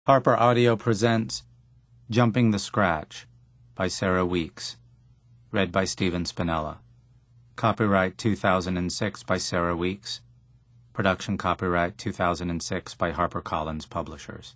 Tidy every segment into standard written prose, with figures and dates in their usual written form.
Harper Audio presents Jumping the Scratch by Sarah Weeks. Read by Stephen Spinella. Copyright 2006 by Sarah Weeks. Production copyright 2006 by HarperCollins Publishers.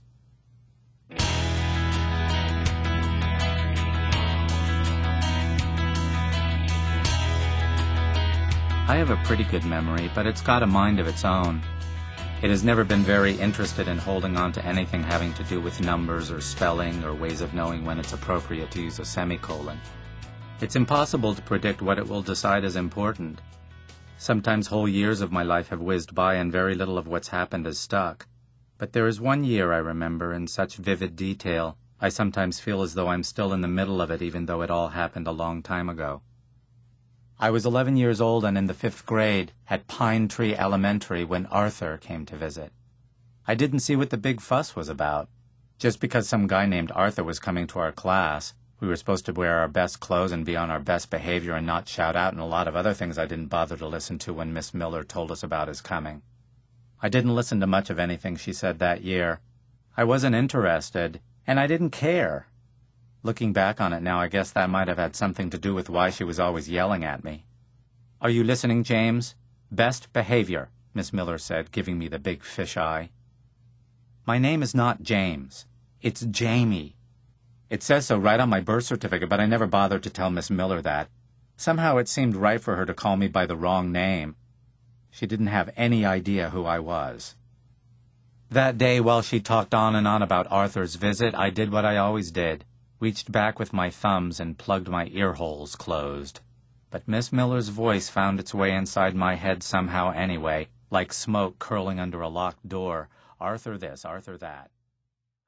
I have a pretty good memory, but it's got a mind of its own. It has never been very interested in holding on to anything having to do with numbers or spelling or ways of knowing when it's appropriate to use a semicolon. It's impossible to predict what it will decide is important. Sometimes whole years of my life have whizzed by and very little of what's happened has stuck. But there is one year I remember in such vivid detail, I sometimes feel as though I'm still in the middle of it even though it all happened a long time ago. I was 11 years old and in the 5th grade at Pine Tree Elementary when Arthur came to visit. I didn't see what the big fuss was about. Just because some guy named Arthur was coming to our class, we were supposed to wear our best clothes and be on our best behavior and not shout out and a lot of other things I didn't bother to listen to when Miss Miller told us about his coming. I didn't listen to much of anything she said that year. I wasn't interested, and I didn't care. Looking back on it now, I guess that might have had something to do with why she was always yelling at me. "Are you listening, James? Best behavior," Miss Miller said, giving me the big fish eye. My name is not James. It's Jamie. It says so right on my birth certificate, but I never bothered to tell Miss Miller that. Somehow it seemed right for her to call me by the wrong name. She didn't have any idea who I was. That day, while she talked on and on about Arthur's visit, I did what I always did. Reached back with my thumbs and plugged my ear holes closed. But Miss Miller's voice found its way inside my head somehow anyway, like smoke curling under a locked door. Arthur this, Arthur that.